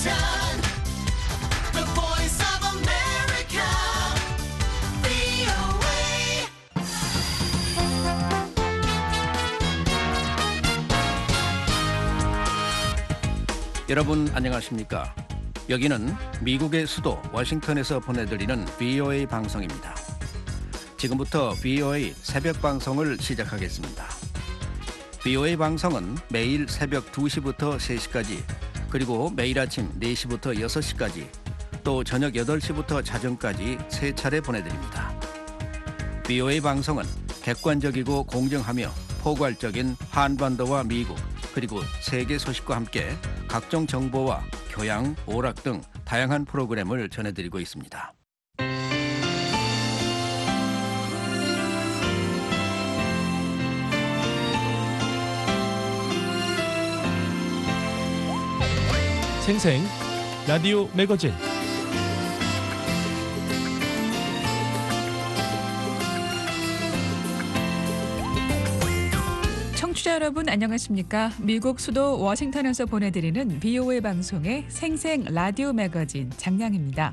Washington, the voice of America, VOA. 여러분 안녕하십니까? 여기는 미국의 수도 워싱턴에서 보내드리는 VOA 방송입니다. 지금부터 VOA 새벽 방송을 시작하겠습니다. VOA 방송은 매일 새벽 2시부터 3시까지, 그리고 매일 아침 4시부터 6시까지, 또 저녁 8시부터 자정까지 3차례 보내드립니다. VOA 방송은 객관적이고 공정하며 포괄적인 한반도와 미국, 그리고 세계 소식과 함께 각종 정보와 교양, 오락 등 다양한 프로그램을 전해드리고 있습니다. 생생 라디오 매거진 청취자 여러분 안녕하십니까? 미국 수도 워싱턴에서 보내드리는 VOA 방송의 생생 라디오 매거진 장량입니다.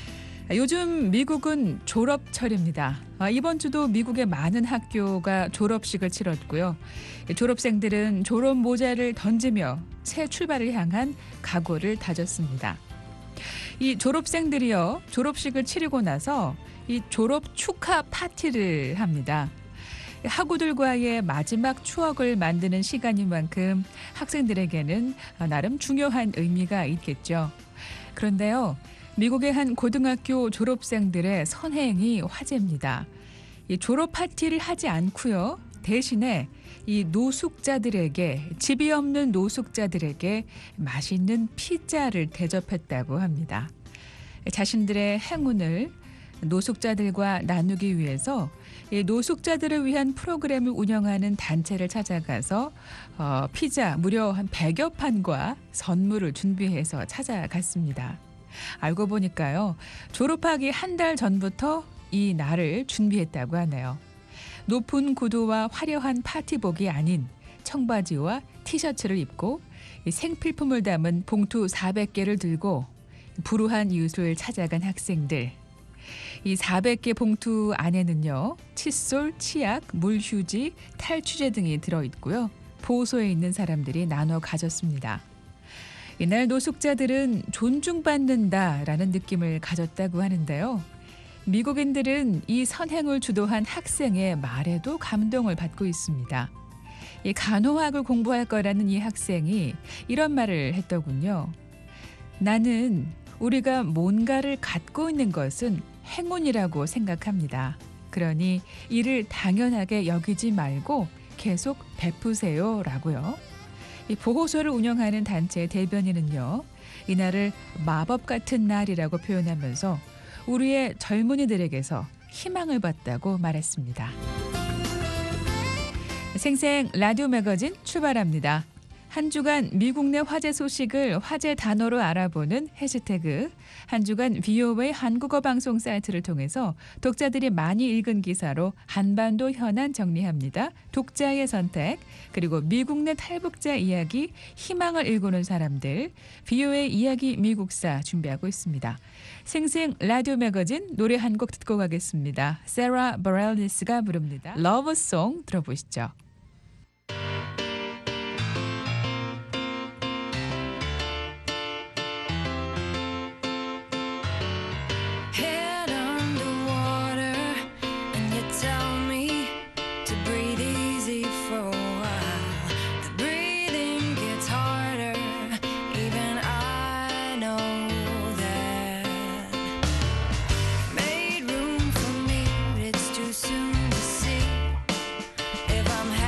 요즘 미국은 졸업철입니다. 이번 주도 미국의 많은 학교가 졸업식을 치렀고요. 졸업생들은 졸업 모자를 던지며 새 출발을 향한 각오를 다졌습니다. 이 졸업생들이요, 졸업식을 치르고 나서 이 졸업 축하 파티를 합니다. 학우들과의 마지막 추억을 만드는 시간인 만큼 학생들에게는 나름 중요한 의미가 있겠죠. 그런데요, 미국의 한 고등학교 졸업생들의 선행이 화제입니다. 이 졸업 파티를 하지 않고요, 대신에 이 노숙자들에게, 집이 없는 노숙자들에게 맛있는 피자를 대접했다고 합니다. 자신들의 행운을 노숙자들과 나누기 위해서 이 노숙자들을 위한 프로그램을 운영하는 단체를 찾아가서 피자 무려 한 100여 판과 선물을 준비해서 찾아갔습니다. 알고 보니까요, 졸업하기 한 달 전부터 이 날을 준비했다고 하네요. 높은 구두와 화려한 파티복이 아닌 청바지와 티셔츠를 입고 생필품을 담은 봉투 400개를 들고 불우한 이웃을 찾아간 학생들. 이 400개 봉투 안에는요, 칫솔, 치약, 물휴지, 탈취제 등이 들어있고요. 보호소에 있는 사람들이 나눠 가졌습니다. 이날 노숙자들은 존중받는다라는 느낌을 가졌다고 하는데요. 미국인들은 이 선행을 주도한 학생의 말에도 감동을 받고 있습니다. 이 간호학을 공부할 거라는 이 학생이 이런 말을 했더군요. 나는 우리가 뭔가를 갖고 있는 것은 행운이라고 생각합니다. 그러니 이를 당연하게 여기지 말고 계속 베푸세요 라고요. 이 보호소를 운영하는 단체의 대변인은요, 이날을 마법 같은 날이라고 표현하면서 우리의 젊은이들에게서 희망을 받다고 말했습니다. 생생 라디오 매거진 출발합니다. 한 주간 미국 내 화제 소식을 화제 단어로 알아보는 해시태그, 한 주간 VOA 한국어 방송 사이트를 통해서 독자들이 많이 읽은 기사로 한반도 현안 정리합니다. 독자의 선택, 그리고 미국 내 탈북자 이야기, 희망을 일구는 사람들, VOA 이야기 미국사 준비하고 있습니다. 생생 라디오 매거진 노래 한 곡 듣고 가겠습니다. 세라 버렐리스가 부릅니다. 러브송 들어보시죠. If I'm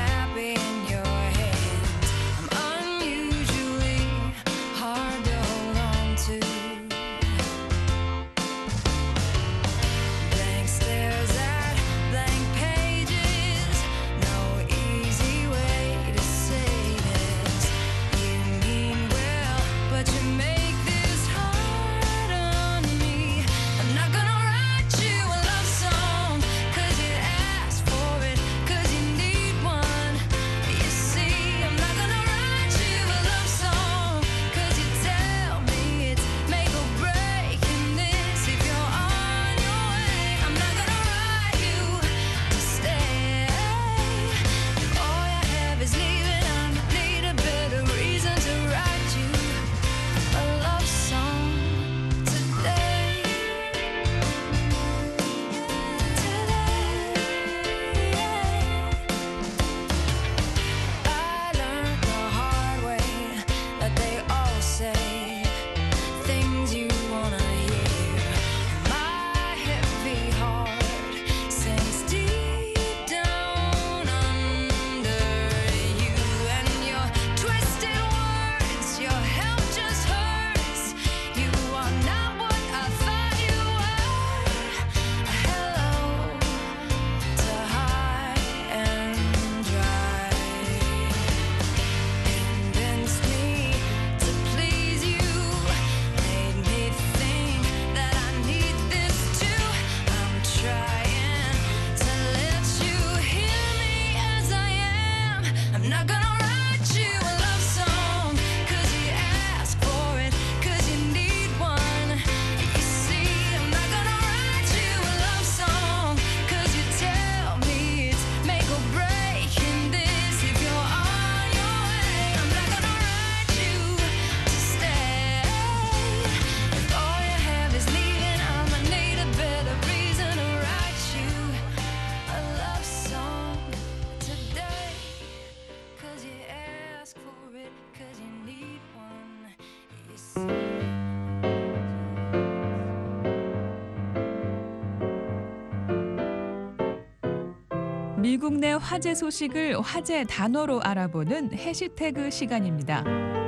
미국 내 화제 소식을 화제 단어로 알아보는 해시태그 시간입니다.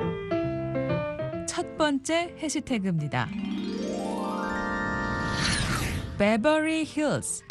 첫 번째 해시태그입니다. 베버리 힐스.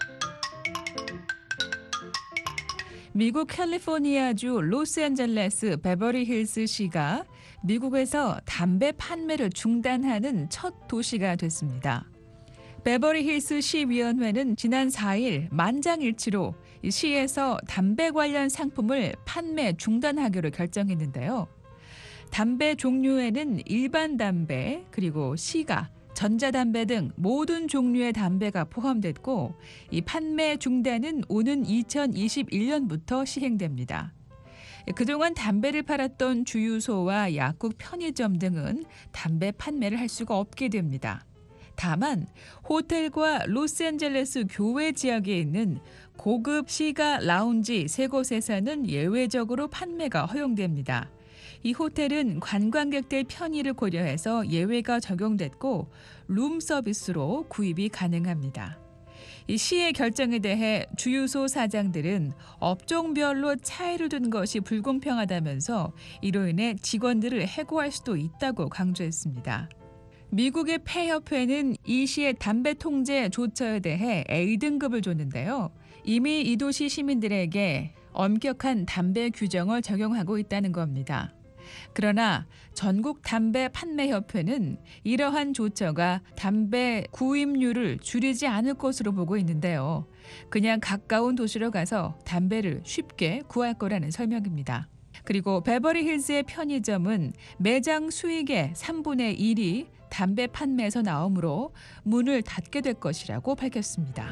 미국 캘리포니아주 로스앤젤레스 베버리 힐스 시가 미국에서 담배 판매를 중단하는 첫 도시가 됐습니다. 베버리 힐스 시위원회는 지난 4일 만장일치로 이 시에서 담배 관련 상품을 판매 중단하기로 결정했는데요. 담배 종류에는 일반 담배, 그리고 시가, 전자담배 등 모든 종류의 담배가 포함됐고 이 판매 중단은 오는 2021년부터 시행됩니다. 그동안 담배를 팔았던 주유소와 약국, 편의점 등은 담배 판매를 할 수가 없게 됩니다. 다만 호텔과 로스앤젤레스 교외 지역에 있는 고급 시가 라운지 3곳에서는 예외적으로 판매가 허용됩니다. 이 호텔은 관광객들 편의를 고려해서 예외가 적용됐고 룸 서비스로 구입이 가능합니다. 이 시의 결정에 대해 주유소 사장들은 업종별로 차이를 둔 것이 불공평하다면서 이로 인해 직원들을 해고할 수도 있다고 강조했습니다. 미국의 폐협회는 이 시의 담배 통제 조처에 대해 A등급을 줬는데요. 이미 이 도시 시민들에게 엄격한 담배 규정을 적용하고 있다는 겁니다. 그러나 전국 담배 판매협회는 이러한 조처가 담배 구입률을 줄이지 않을 것으로 보고 있는데요. 그냥 가까운 도시로 가서 담배를 쉽게 구할 거라는 설명입니다. 그리고 베버리 힐스의 편의점은 매장 수익의 3분의 1이 담배 판매에서 나오므로 문을 닫게 될 것이라고 밝혔습니다.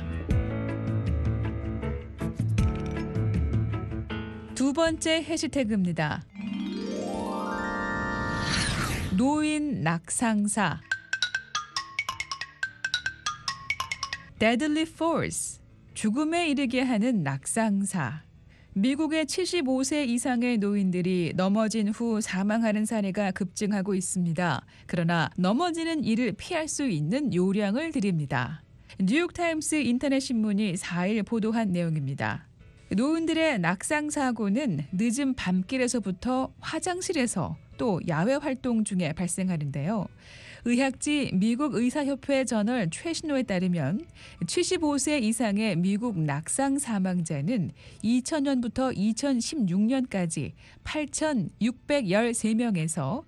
두 번째 해시태그입니다. 노인 낙상사. Deadly Force. 죽음에 이르게 하는 낙상사. 미국의 75세 이상의 노인들이 넘어진 후 사망하는 사례가 급증하고 있습니다. 그러나 넘어지는 일을 피할 수 있는 요령을 드립니다. 뉴욕타임스 인터넷 신문이 4일 보도한 내용입니다. 노인들의 낙상 사고는 늦은 밤길에서부터 화장실에서 또 야외 활동 중에 발생하는데요. 의학지 미국 의사협회 저널 최신호에 따르면 75세 이상의 미국 낙상 사망자는 2000년부터 2016년까지 8,613명에서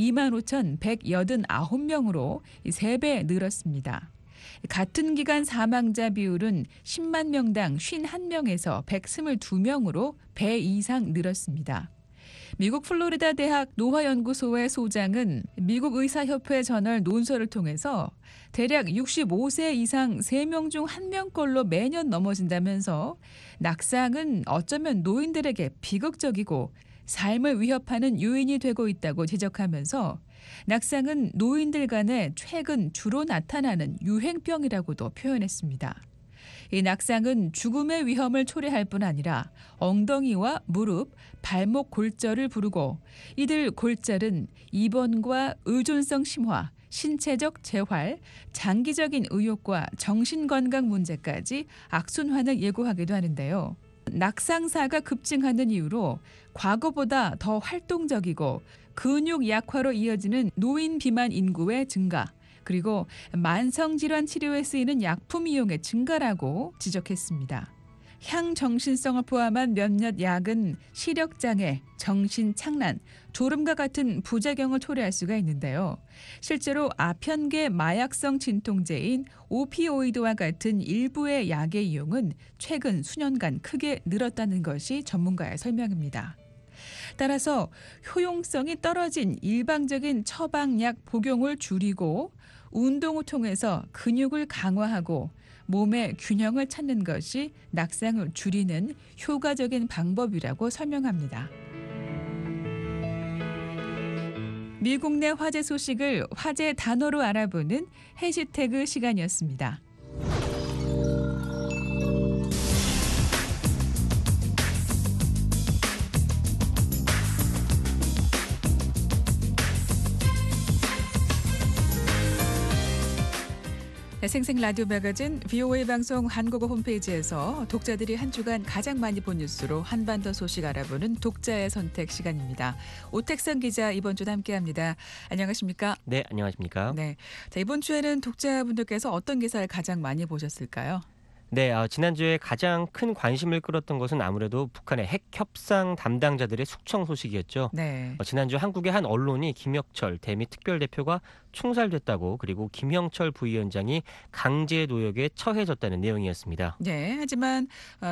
25,189명으로 3배 늘었습니다. 같은 기간 사망자 비율은 10만 명당 51명에서 122명으로 배 이상 늘었습니다. 미국 플로리다 대학 노화연구소의 소장은 미국 의사협회 저널 논설을 통해서 대략 65세 이상 3명 중 1명꼴로 매년 넘어진다면서 낙상은 어쩌면 노인들에게 비극적이고 삶을 위협하는 요인이 되고 있다고 지적하면서 낙상은 노인들 간에 최근 주로 나타나는 유행병이라고도 표현했습니다. 이 낙상은 죽음의 위험을 초래할 뿐 아니라 엉덩이와 무릎, 발목 골절을 부르고 이들 골절은 입원과 의존성 심화, 신체적 재활, 장기적인 의욕과 정신건강 문제까지 악순환을 예고하기도 하는데요. 낙상사가 급증하는 이유로 과거보다 더 활동적이고 근육 약화로 이어지는 노인 비만 인구의 증가, 그리고 만성질환 치료에 쓰이는 약품 이용의 증가라고 지적했습니다. 향정신성을 포함한 몇몇 약은 시력장애, 정신착란, 졸음과 같은 부작용을 초래할 수가 있는데요. 실제로 아편계 마약성 진통제인 오피오이드와 같은 일부의 약의 이용은 최근 수년간 크게 늘었다는 것이 전문가의 설명입니다. 따라서 효용성이 떨어진 일방적인 처방약 복용을 줄이고 운동을 통해서 근육을 강화하고 몸의 균형을 찾는 것이 낙상을 줄이는 효과적인 방법이라고 설명합니다. 미국 내 화제 소식을 화제 단어로 알아보는 해시태그 시간이었습니다. 네, 생생 라디오 매거진 VOA 방송 한국어 홈페이지에서 독자들이 한 주간 가장 많이 본 뉴스로 한반도 소식 알아보는 독자의 선택 시간입니다. 오택선 기자 이번 주도 함께합니다. 안녕하십니까? 네, 안녕하십니까? 네, 자, 이번 주에는 독자분들께서 어떤 기사를 가장 많이 보셨을까요? 네, 지난주에 가장 큰 관심을 끌었던 것은 아무래도 북한의 핵 협상 담당자들의 숙청 소식이었죠. 네, 지난주 한국의 한 언론이 김혁철 대미 특별대표가 총살됐다고, 그리고 김형철 부위원장이 강제 노역에 처해졌다는 내용이었습니다. 네. 하지만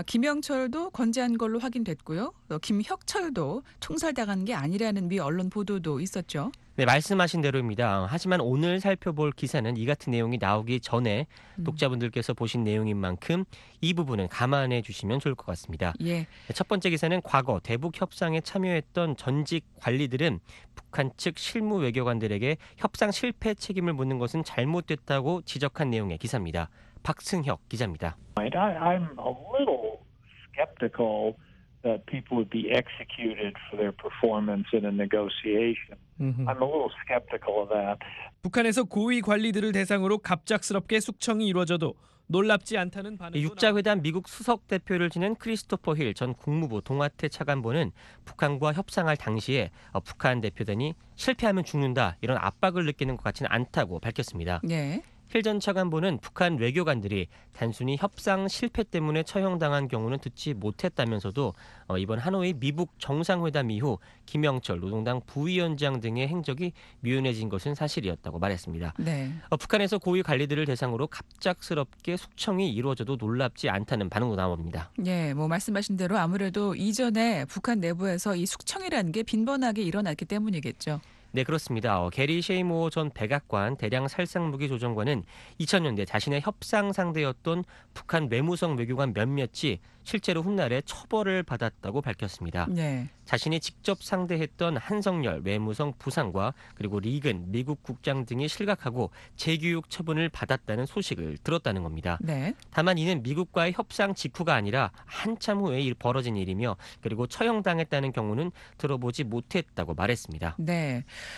김영철도 건재한 걸로 확인됐고요. 또 김혁철도 총살당한 게 아니라는 미 언론 보도도 있었죠. 네, 말씀하신 대로입니다. 하지만 오늘 살펴볼 기사는 이 같은 내용이 나오기 전에 독자분들께서 보신 내용인 만큼 이 부분은 감안해 주시면 좋을 것 같습니다. 예, 첫 번째 기사는 과거 대북 협상에 참여했던 전직 관리들은 북한 측 실무 외교관들에게 협상 실패 책임을 묻는 것은 잘못됐다고 지적한 내용의 기사입니다. 박승혁 기자입니다. I'm a little skeptical that people would be executed for their performance in a negotiation. I'm a little skeptical of that. 북한에서 고위 관리들을 대상으로 갑작스럽게 숙청이 이루어져도 놀랍지 않다는 반응도 육자회담 미국 수석 대표를 지낸 크리스토퍼 힐 전 국무부 동아태 차관보는 북한과 협상할 당시에 북한 대표단이 실패하면 죽는다, 이런 압박을 느끼는 것 같지는 않다고 밝혔습니다. 예. 힐 전 차관보는 북한 외교관들이 단순히 협상 실패 때문에 처형당한 경우는 듣지 못했다면서도 이번 하노이 미북 정상회담 이후 김영철 노동당 부위원장 등의 행적이 묘연해진 것은 사실이었다고 말했습니다. 네. 북한에서 고위 관리들을 대상으로 갑작스럽게 숙청이 이루어져도 놀랍지 않다는 반응도 나옵니다. 예, 뭐 말씀하신 대로 아무래도 이전에 북한 내부에서 이 숙청이라는 게 빈번하게 일어났기 때문이겠죠. 네, 그렇습니다. 게리 셰이모어 전 백악관 대량 살상무기 조정관은 2000년대 자신의 협상 상대였던 북한 외무성 외교관 몇몇이 실제로 훗날에 처벌을 받았다고 밝혔습니다. 네. 자신이 직접 상대했던 한성열 외무성 부상과 그리고 리근 미국 국장 등이 실각하고 재교육 처분을 받았다는 소식을 들었다는 겁니다. 네. 다만 이는 미국과의 협상 직후가 아니라 한참 후에 벌어진 일이며, 그리고 처형당했다는 경우는 들어보지 못했다고 말했습니다. 네.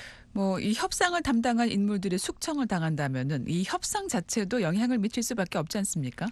뭐 이 협상을 담당한 인물들이 숙청을 당한다면은 이 협상 자체도 영향을 미칠 수밖에 없지 않습니까?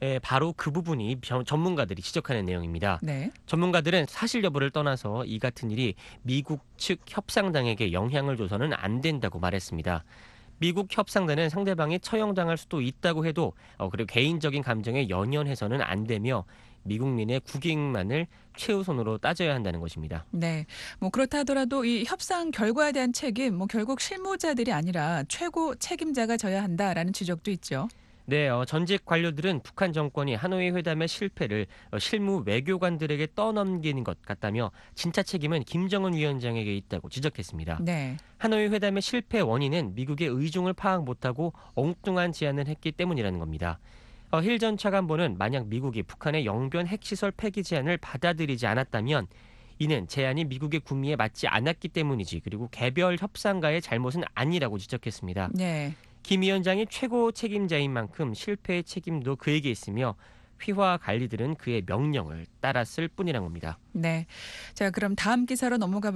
바로 그 부분이 전문가들이 지적하는 내용입니다. 네. 전문가들은 사실 여부를 떠나서 이 같은 일이 미국 측 협상당에게 영향을 줘서는 안 된다고 말했습니다. 미국 협상단은 상대방이 처형당할 수도 있다고 해도 그리고 개인적인 감정에 연연해서는 안 되며 미국민의 국익만을 최우선으로 따져야 한다는 것입니다. 네. 뭐 그렇다 하더라도 이 협상 결과에 대한 책임 뭐 결국 실무자들이 아니라 최고 책임자가 져야 한다라는 지적도 있죠. 네, 전직 관료들은 북한 정권이 하노이 회담의 실패를 실무 외교관들에게 떠넘기는 것 같다며 진짜 책임은 김정은 위원장에게 있다고 지적했습니다. 네. 하노이 회담의 실패 원인은 미국의 의중을 파악 못하고 엉뚱한 제안을 했기 때문이라는 겁니다. 힐 전 차관보는 만약 미국이 북한의 영변 핵시설 폐기 제안을 받아들이지 않았다면 이는 제안이 미국의 국민에 맞지 않았기 때문이지, 그리고 개별 협상가의 잘못은 아니라고 지적했습니다. 네. 김 위원장이 최고 책임자인 만큼 실패의 책임도 그에게 있으며 휘하 관리들은 그의 명령을 따랐을 뿐이란 겁니다. 네. 자, 그럼 다음 기사로 넘어가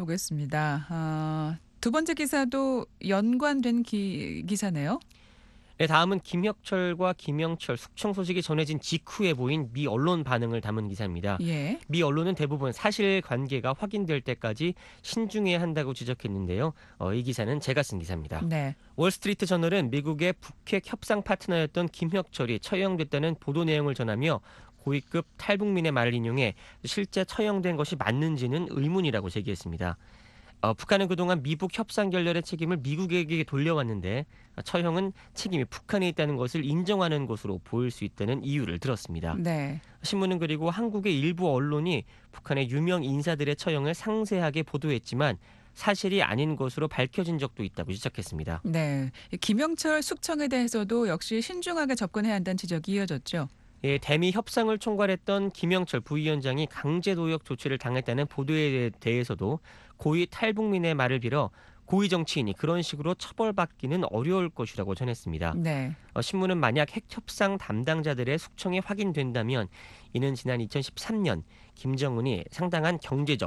보겠습니다. 두 번째 기사도 연관된 기사네요. 네, 다음은 김혁철과 김영철 숙청 소식이 전해진 직후에 보인 미 언론 반응을 담은 기사입니다. 예. 미 언론은 대부분 사실관계가 확인될 때까지 신중해야 한다고 지적했는데요. 이 기사는 제가 쓴 기사입니다. 네. 월스트리트 저널은 미국의 북핵 협상 파트너였던 김혁철이 처형됐다는 보도 내용을 전하며 고위급 탈북민의 말을 인용해 실제 처형된 것이 맞는지는 의문이라고 제기했습니다. 북한은 그동안 미북 협상 결렬의 책임을 미국에게 돌려왔는데 처형은 책임이 북한에 있다는 것을 인정하는 것으로 보일 수 있다는 이유를 들었습니다. 네. 신문은 그리고 한국의 일부 언론이 북한의 유명 인사들의 처형을 상세하게 보도했지만 사실이 아닌 것으로 밝혀진 적도 있다고 지적했습니다. 네. 김영철 숙청에 대해서도 역시 신중하게 접근해야 한다는 지적이 이어졌죠. 예, 대미 협상을 총괄했던 김영철 부위원장이 강제 노역 조치를 당했다는 보도에 대해서도 고위 탈북민의 말을 빌어 고위 정치인이 그런 식으로 처벌받기는 어려울 것이라고 전했습니다. 네. 신문은 만약 핵협상 담당자들의 숙청이 확인된다면 이는 지난 2013년 김정은이 상당한 경제적,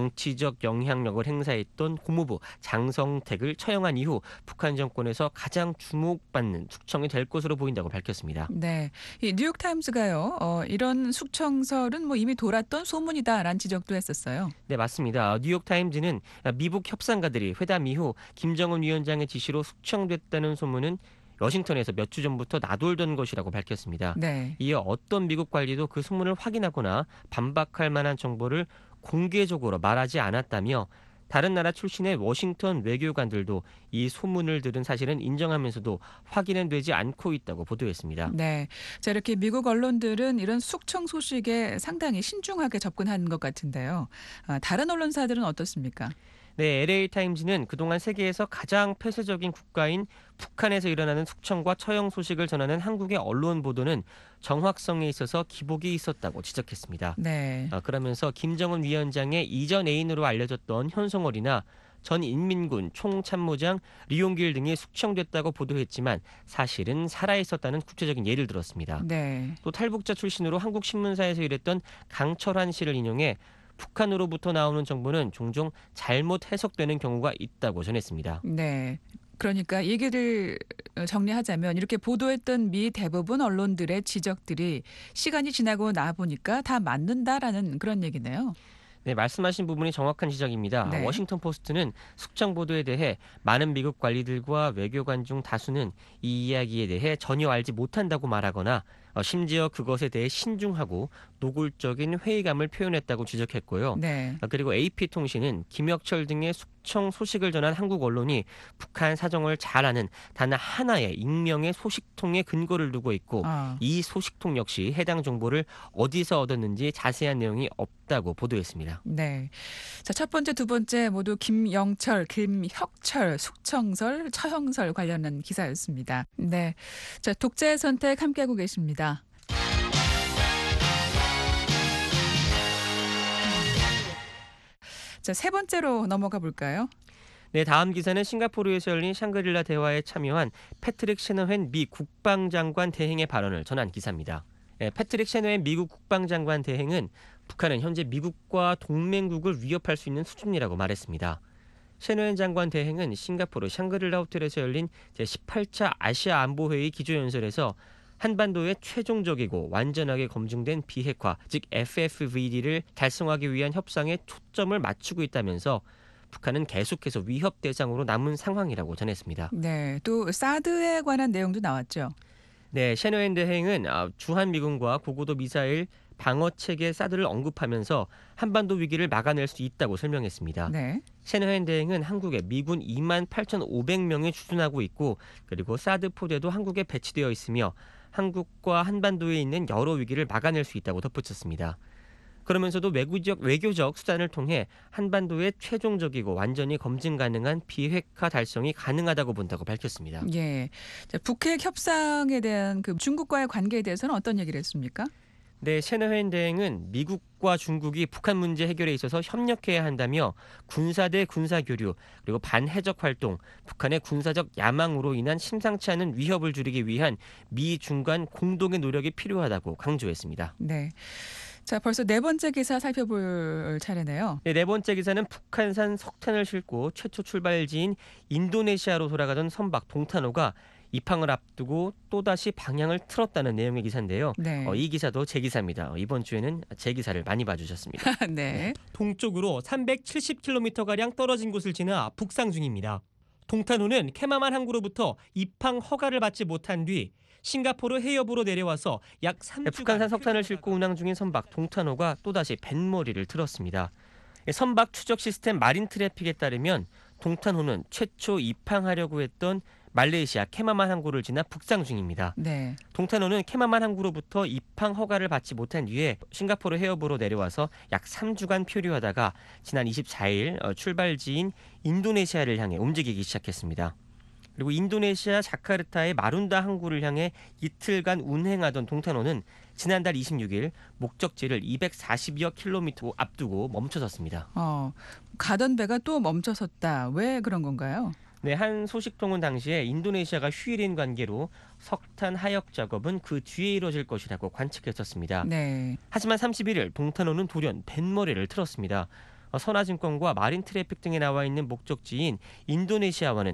정치적 영향력을 행사했던 고무부 장성택을 처형한 이후 북한 정권에서 가장 주목받는 숙청이 될 것으로 보인다고 밝혔습니다. 네, 이 뉴욕타임스가요. 이런 숙청설은 뭐 이미 돌았던 소문이다라는 지적도 했었어요. 네, 맞습니다. 뉴욕타임즈는 미북 협상가들이 회담 이후 김정은 위원장의 지시로 숙청됐다는 소문은 워싱턴에서 몇 주 전부터 나돌던 것이라고 밝혔습니다. 네. 이어 어떤 미국 관리도 그 소문을 확인하거나 반박할 만한 정보를 공개적으로 말하지 않았다며 다른 나라 출신의 워싱턴 외교관들도 이 소문을 들은 사실은 인정하면서도 확인은 되지 않고 있다고 보도했습니다. 네. 자, 이렇게 미국 언론들은 이런 숙청 소식에 상당히 신중하게 접근한 것 같은데요. 다른 언론사들은 어떻습니까? 네, LA타임즈는 그동안 세계에서 가장 폐쇄적인 국가인 북한에서 일어나는 숙청과 처형 소식을 전하는 한국의 언론 보도는 정확성에 있어서 기복이 있었다고 지적했습니다. 네. 그러면서 김정은 위원장의 이전 애인으로 알려졌던 현송월이나 전 인민군 총참모장 리용길 등이 숙청됐다고 보도했지만 사실은 살아있었다는 구체적인 예를 들었습니다. 네. 또 탈북자 출신으로 한국신문사에서 일했던 강철환 씨를 인용해 북한으로부터 나오는 정보는 종종 잘못 해석되는 경우가 있다고 전했습니다. 네. 그러니까 얘기를 정리하자면 이렇게 보도했던 미 대부분 언론들의 지적들이 시간이 지나고 나 보니까 다 맞는다라는 그런 얘기네요. 네, 말씀하신 부분이 정확한 지적입니다. 네. 워싱턴 포스트는 숙청 보도에 대해 많은 미국 관리들과 외교관 중 다수는 이 이야기에 대해 전혀 알지 못한다고 말하거나 심지어 그것에 대해 신중하고 노골적인 회의감을 표현했다고 지적했고요. 네. 그리고 AP통신은 김혁철 등의 숙청 소식을 전한 한국 언론이 북한 사정을 잘 아는 단 하나의 익명의 소식통에 근거를 두고 있고 이 소식통 역시 해당 정보를 어디서 얻었는지 자세한 내용이 없다고 보도했습니다. 네. 자, 첫 번째, 두 번째 모두 김영철, 김혁철 숙청설, 처형설 관련한 기사였습니다. 네. 자, 독자의 선택 함께하고 계십니다. 자, 세 번째로 넘어가 볼까요? 네, 다음 기사는 싱가포르에서 열린 샹그릴라 대화에 참여한 패트릭 셰너헨 미 국방장관 대행의 발언을 전한 기사입니다. 패트릭 셰너헨 미국 국방장관 대행은 북한은 현재 미국과 동맹국을 위협할 수 있는 수준이라고 말했습니다. 셰너헨 장관 대행은 싱가포르 샹그릴라 호텔에서 열린 제18차 아시아 안보회의 기조연설에서 한반도의 최종적이고 완전하게 검증된 비핵화, 즉 FFVD를 달성하기 위한 협상에 초점을 맞추고 있다면서 북한은 계속해서 위협 대상으로 남은 상황이라고 전했습니다. 네. 또 사드에 관한 내용도 나왔죠. 네, 셰너헨 대행은 주한미군과 고고도 미사일 방어 체계 사드를 언급하면서 한반도 위기를 막아낼 수 있다고 설명했습니다. 네. 셰너헨 대행은 한국에 미군 28,500명이 주둔하고 있고 그리고 사드 포대도 한국에 배치되어 있으며 한국과 한반도에 있는 여러 위기를 막아낼 수 있다고 덧붙였습니다. 그러면서도 외교적 수단을 통해 한반도의 최종적이고 완전히 검증 가능한 비핵화 달성이 가능하다고 본다고 밝혔습니다. 예. 자, 북핵 협상에 대한 그 중국과의 관계에 대해서는 어떤 얘기를 했습니까? 네, 셰너헨 대행은 미국과 중국이 북한 문제 해결에 있어서 협력해야 한다며 군사 대 군사 교류 그리고 반해적 활동, 북한의 군사적 야망으로 인한 심상치 않은 위협을 줄이기 위한 미 중 간 공동의 노력이 필요하다고 강조했습니다. 네. 자, 벌써 네 번째 기사 살펴볼 차례네요. 네, 네 번째 기사는 북한산 석탄을 싣고 최초 출발지인 인도네시아로 돌아가던 선박 동탄호가 입항을 앞두고 또다시 방향을 틀었다는 내용의 기사인데요. 네. 이 기사도 제 기사입니다. 이번 주에는 제 기사를 많이 봐주셨습니다. 네. 동쪽으로 370km가량 떨어진 곳을 지나 북상 중입니다. 동탄호는 케마만 항구로부터 입항 허가를 받지 못한 뒤 싱가포르 해협으로 내려와서 약 3주간 북한산 석탄을 싣고 운항 중인 선박 동탄호가 또다시 뱃머리를 틀었습니다. 선박 추적 시스템 마린 트래픽에 따르면 동탄호는 최초 입항하려고 했던 말레이시아 케마만 항구를 지나 북상 중입니다. 네. 동탄호는 케마만 항구로부터 입항 허가를 받지 못한 뒤에 싱가포르 해협으로 내려와서 약 3주간 표류하다가 지난 24일 출발지인 인도네시아를 향해 움직이기 시작했습니다. 그리고 인도네시아 자카르타의 마룬다 항구를 향해 이틀간 운행하던 동탄호는 지난달 26일 목적지를 240여 킬로미터 앞두고 멈춰섰습니다. 가던 배가 또 멈춰섰다. 왜 그런 건가요? 네, 한 소식통은 당시에 인도네시아가 휴일인 관계로 석탄 하역 작업은 그 뒤에 이뤄질 것이라고 관측했었습니다. 네. 하지만 31일 동탄호는 돌연 뱃머리를 틀었습니다. 선화증권과 마린 트래픽 등에 나와 있는 목적지인 인도네시아와는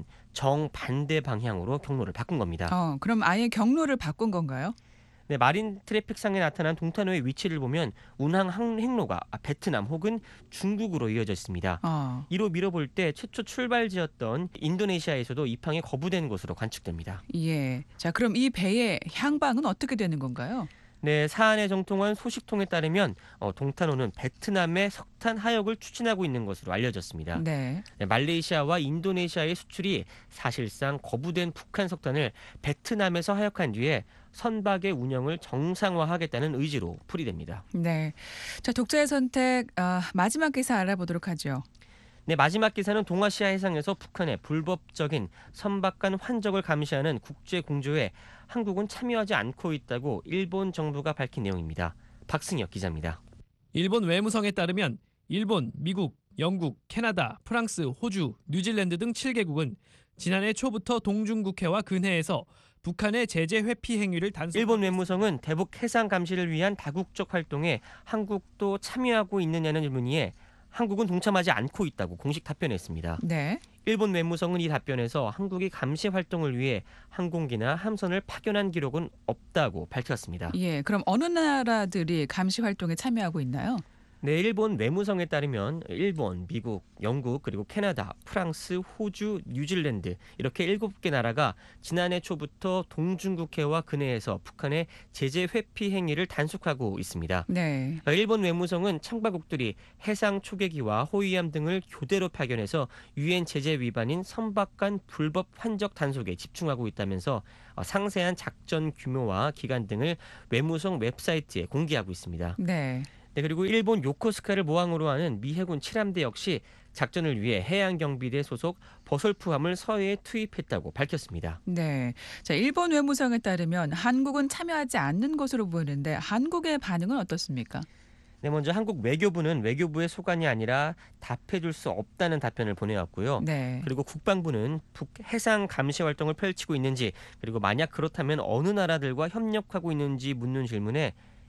정반대 방향으로 경로를 바꾼 겁니다. 그럼 아예 경로를 바꾼 건가요? 네, 마린 트래픽상에 나타난 동탄호의 위치를 보면 운항 행로가 베트남 혹은 중국으로 이어져 있습니다. 이로 밀어볼 때 최초 출발지였던 인도네시아에서도 입항이 거부된 것으로 관측됩니다. 예. 자, 그럼 이 배의 향방은 어떻게 되는 건가요? 네, 사안에 정통한 소식통에 따르면 동탄호는 베트남의 석탄 하역을 추진하고 있는 것으로 알려졌습니다. 네. 네, 말레이시아와 인도네시아의 수출이 사실상 거부된 북한 석탄을 베트남에서 하역한 뒤에 선박의 운영을 정상화하겠다는 의지로 풀이됩니다. 네. 자, 독자의 선택 마지막 기사 알아보도록 하죠. 네, 마지막 기사는 동아시아 해상에서 북한의 불법적인 선박 간 환적을 감시하는 국제 공조에 한국은 참여하지 않고 있다고 일본 정부가 밝힌 내용입니다. 박승혁 기자입니다. 일본 외무성에 따르면 일본, 미국, 영국, 캐나다, 프랑스, 호주, 뉴질랜드 등 7개국은 지난해 초부터 동중국해와 근해에서 북한의 제재 회피 행위를 단속. 일본 외무성은 대북 해상 감시를 위한 다국적 활동에 한국도 참여하고 있느냐는 질문에 한국은 동참하지 않고 있다고 공식 답변했습니다. 네. 일본 외무성은 이 답변에서 한국이 감시 활동을 위해 항공기나 함선을 파견한 기록은 없다고 밝혔습니다. 예. 그럼 어느 나라들이 감시 활동에 참여하고 있나요? 네, 일본 외무성에 따르면 일본, 미국, 영국, 그리고 캐나다, 프랑스, 호주, 뉴질랜드 이렇게 7개 나라가 지난해 초부터 동중국해와 근해에서 북한의 제재 회피 행위를 단속하고 있습니다. 네. 일본 외무성은 참가국들이 해상 초계기와 호위함 등을 교대로 파견해서 유엔 제재 위반인 선박 간 불법 환적 단속에 집중하고 있다면서 상세한 작전 규모와 기간 등을 외무성 웹사이트에 공개하고 있습니다. 네. 네, 그리고 일본 요코스카를 모항으로 하는 미 해군 7함대 역시 작전을 위해 해양경비대 소속 버설프함을 서해에 투입했다고 밝혔습니다. 네. 자, 일본 외무성에 따르면 한국은 참여하지 않는 것으로 보이는데 한국의 반응은 어떻습니까? 네, 먼저 한국 외교부는 외교부의 소관이 아니라 답해줄 수 없다는 답변을 보내왔고요. 네. 그리고 국방부는 북 해상 감시 활동을 펼치고 있는지, 그리고 만약 그렇다면 어느 나라들과 협력하고 있는지 묻는 질문에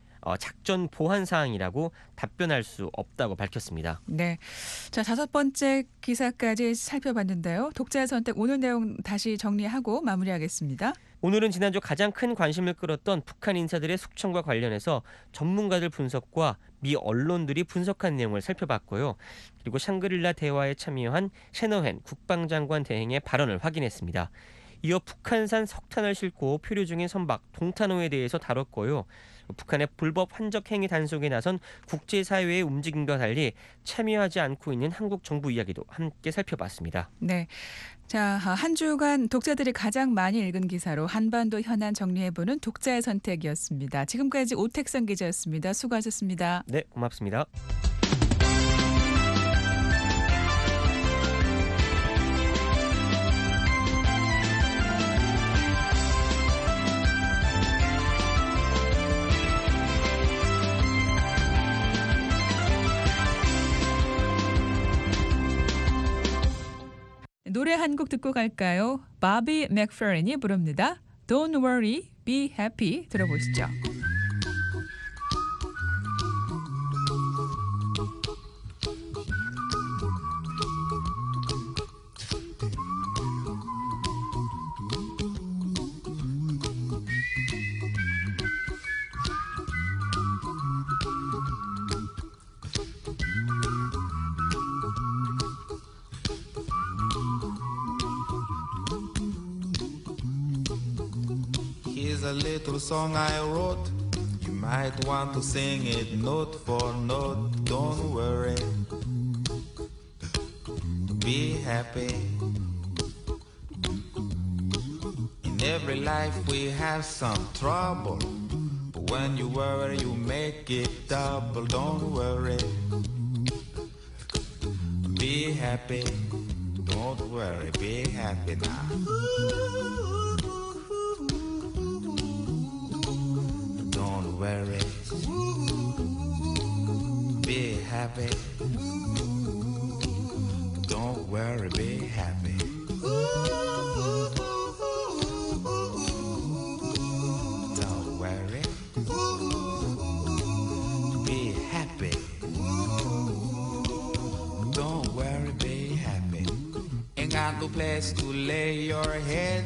작전 보완 사항이라고 답변할 수 없다고 밝혔습니다. 네. 자, 5번째 기사까지 살펴봤는데요. 독자의 선택 오늘 내용 다시 정리하고 마무리하겠습니다. 오늘은 지난주 가장 큰 관심을 끌었던 북한 인사들의 숙청과 관련해서 전문가들 분석과 미 언론들이 분석한 내용을 살펴봤고요. 그리고 샹그릴라 대화에 참여한 셰너헨 국방장관 대행의 발언을 확인했습니다. 이어 북한산 석탄을 싣고 표류 중인 선박 동탄호에 대해서 다뤘고요. 북한의 불법 환적 행위 단속에 나선 국제사회의 움직임과 달리 참여하지 않고 있는 한국 정부 이야기도 함께 살펴봤습니다. 네. 자, 한 주간 독자들이 가장 많이 읽은 기사로 한반도 현안 정리해보는 독자의 선택이었습니다. 지금까지 오택선 기자였습니다. 수고하셨습니다. 네, 고맙습니다. 노래 한 곡 듣고 갈까요? 바비 맥퍼린이 부릅니다. Don't worry, be happy. 들어보시죠. Here's a little song I wrote. You might want to sing it note for note. Don't worry. Be happy. In every life we have some trouble. But when you worry, you make it double. Don't worry. Be happy. Don't worry. Be happy now. Don't worry. Be happy. Don't worry, be happy.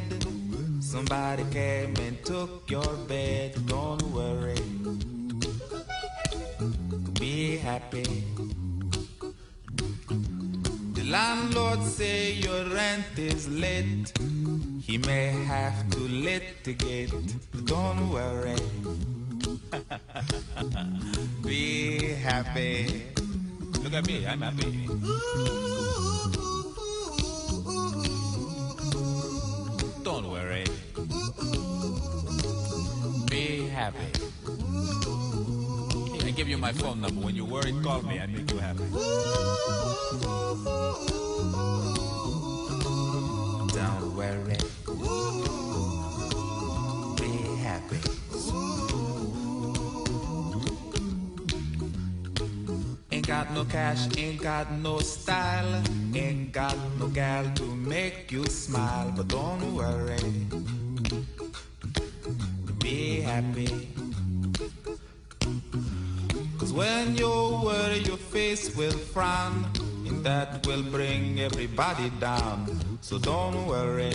Somebody came and took your bed. Don't worry, be happy. The landlord say your rent is late. He may have to litigate. Don't worry, be happy. Look at me, I'm happy. Don't worry, be happy. I give you my phone number. When you worry, call me. I make you happy. Don't worry, be happy. Ain't got no cash, ain't got no style, ain't got no gal to make you smile. But don't worry, be happy. 'Cause when you worry, your face will frown, and that will bring everybody down. So don't worry,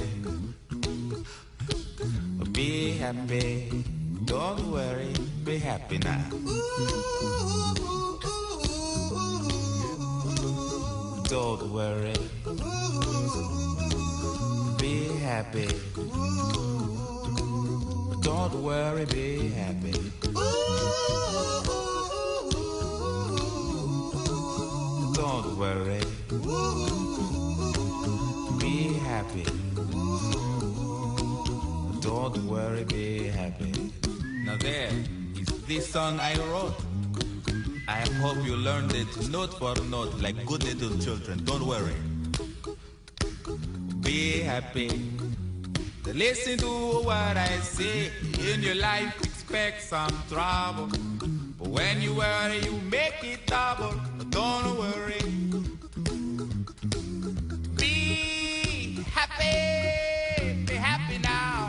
be happy. Don't worry, be happy now. Don't worry, be happy. Don't worry, be happy. Don't worry, be happy. Don't worry, be happy. Now there is this song I wrote. I hope you learned it note for note like good little children. Don't worry, be happy. Listen to what I say. In your life expect some trouble, but when you worry you make it double. Don't worry, be happy. Be happy now.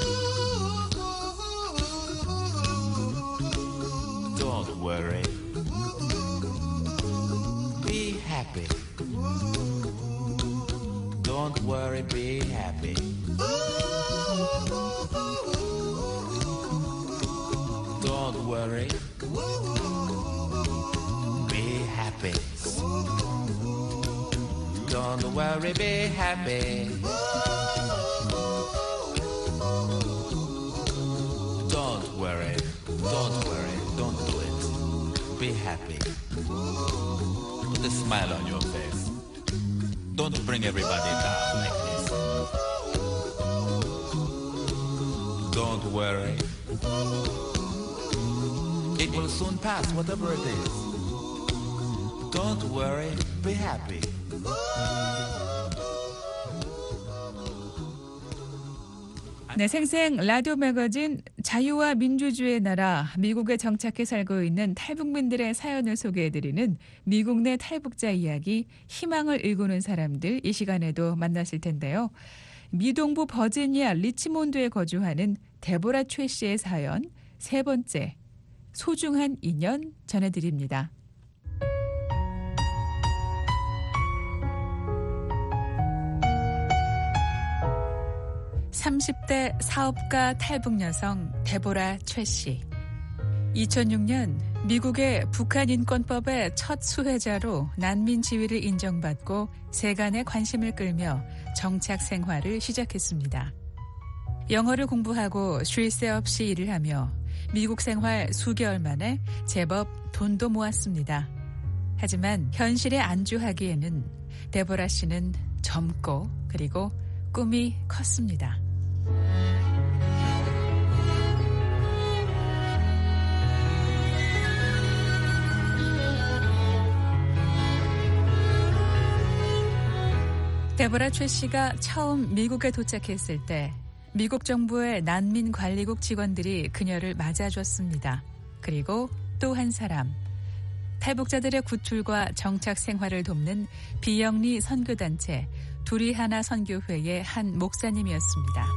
Don't worry, be happy. Don't worry, be happy. Don't worry, be happy. Don't worry, be happy. Don't worry, don't do it. Be happy. Put a smile on your face. Don't bring everybody down like this. Don't worry, it will soon pass, whatever it is. Don't worry, be happy. 네, 생생 라디오 매거진 자유와 민주주의의 나라 미국에 정착해 살고 있는 탈북민들의 사연을 소개해드리는 미국 내 탈북자 이야기 희망을 일구는 사람들 이 시간에도 만나실 텐데요. 미동부 버지니아 리치몬드에 거주하는 데보라 최 씨의 사연 세 번째 소중한 인연 전해드립니다. 30대 사업가 탈북 여성 데보라 최 씨. 2006년 미국의 북한 인권법의 첫 수혜자로 난민 지위를 인정받고 세간의 관심을 끌며 정착 생활을 시작했습니다. 영어를 공부하고 쉴 새 없이 일을 하며 미국 생활 수개월 만에 제법 돈도 모았습니다. 하지만 현실에 안주하기에는 데보라 씨는 젊고 그리고 꿈이 컸습니다. 데보라 최 씨가 처음 미국에 도착했을 때 미국 정부의 난민관리국 직원들이 그녀를 맞아줬습니다. 그리고 또 한 사람, 탈북자들의 구출과 정착 생활을 돕는 비영리 선교단체 두리하나 선교회의 한 목사님이었습니다.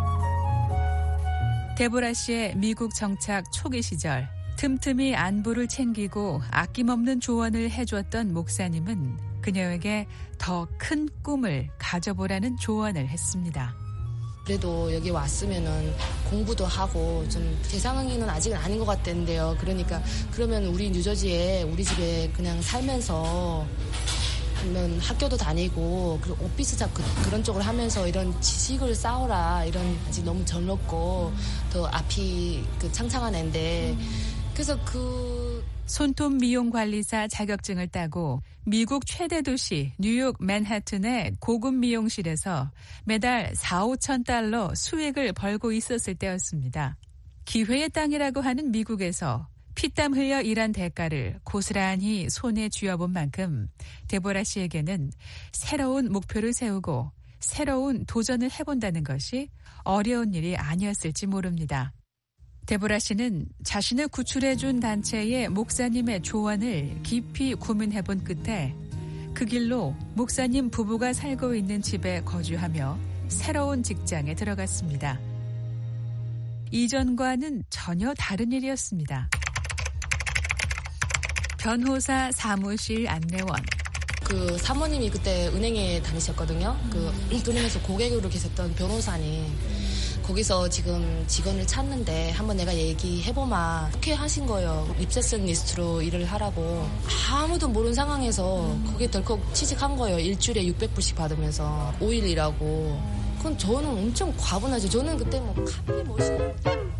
데보라 씨의 미국 정착 초기 시절 틈틈이 안부를 챙기고 아낌없는 조언을 해주었던 목사님은 그녀에게 더 큰 꿈을 가져보라는 조언을 했습니다. 그래도 여기 왔으면은 공부도 하고 좀 제 상황에는 아직은 아닌 것 같던데요. 그러니까 그러면 우리 뉴저지에 우리 집에 그냥 살면서 아니면 학교도 다니고 그리고 오피스 잡 그런 쪽을 하면서 이런 지식을 쌓아라. 이런 아직 너무 젊었고 더 앞이 창창한 애인데 그래서 손톱 미용 관리사 자격증을 따고 미국 최대 도시 뉴욕 맨하튼의 고급 미용실에서 매달 4~5천 달러 수익을 벌고 있었을 때였습니다. 기회의 땅이라고 하는 미국에서 피땀 흘려 일한 대가를 고스란히 손에 쥐어본 만큼 데보라 씨에게는 새로운 목표를 세우고 새로운 도전을 해본다는 것이 어려운 일이 아니었을지 모릅니다. 데보라 씨는 자신을 구출해준 단체의 목사님의 조언을 깊이 고민해본 끝에 그 길로 목사님 부부가 살고 있는 집에 거주하며 새로운 직장에 들어갔습니다. 이전과는 전혀 다른 일이었습니다. 변호사 사무실 안내원. 사모님이 그때 은행에 다니셨거든요. 은행에서 고객으로 계셨던 변호사님. 거기서 지금 직원을 찾는데 한번 내가 얘기해보마. 오케이 하신 거예요. 리셉션리스트로 일을 하라고. 아무도 모르는 상황에서 거기에 덜컥 취직한 거예요. 일주일에 600불씩 받으면서 5일 일하고. 그건 저는 엄청 과분하죠. 저는 그때 카페 멋있는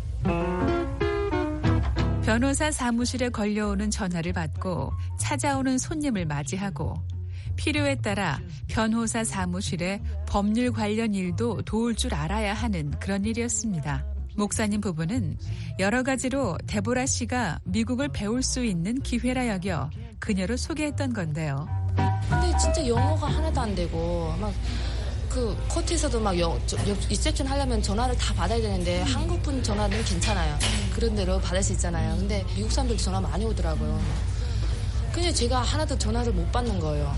변호사 사무실에 걸려오는 전화를 받고 찾아오는 손님을 맞이하고 필요에 따라 변호사 사무실에 법률 관련 일도 도울 줄 알아야 하는 그런 일이었습니다. 목사님 부부는 여러 가지로 데보라 씨가 미국을 배울 수 있는 기회라 여겨 그녀를 소개했던 건데요. 근데 진짜 영어가 하나도 안 되고 코트에서도 리셉션 하려면 전화를 다 받아야 되는데 한국분 전화는 괜찮아요. 그런 대로 받을 수 있잖아요. 근데 미국 사람들 전화 많이 오더라고요. 근데 제가 하나도 전화를 못 받는 거예요.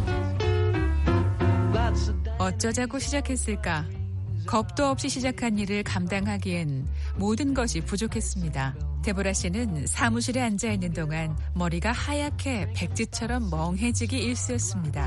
어쩌자고 시작했을까? 겁도 없이 시작한 일을 감당하기엔 모든 것이 부족했습니다. 데보라 씨는 사무실에 앉아있는 동안 머리가 하얗게 백지처럼 멍해지기 일쑤였습니다.